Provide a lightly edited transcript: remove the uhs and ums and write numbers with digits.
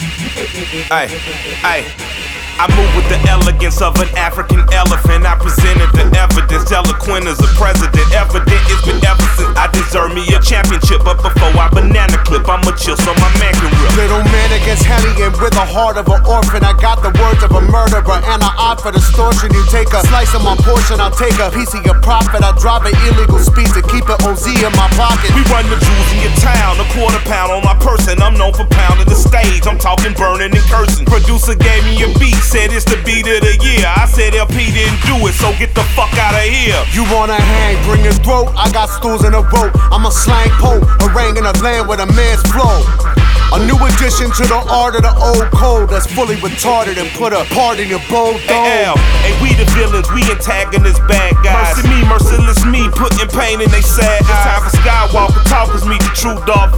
Ay, ay. I move with the elegance of an African elephant. I presented the evidence, eloquent as a president. Evident it's been ever since I deserve me a championship. But before I banana clip, I'ma chill so my man can rip. Little man against hellion with the heart of an orphan. I got the words of a murderer and an eye for distortion. You take a slice of my portion, I'll take a piece of your profit. I drive an illegal speed to keep an OZ in my pocket. We run the jewels in your town, a quarter pound on my person. I'm known for pounding the stage, I'm talking burning and cursing. Producer gave me a beat, said it's the beat of the year. I said LP didn't do it, so get the fuck out of here. You wanna hang, bring your throat. I got stools in a rope. I'm a slang pope, haranguing a land with a man's flow. A new addition to the art of the old code that's fully retarded and put a part in your bold dome. Hey, L, and we the villains, we antagonists, bad guys. Mercy me, merciless me, putting pain in they sad eyes. It's time for Skywalker talkers meet the true Darth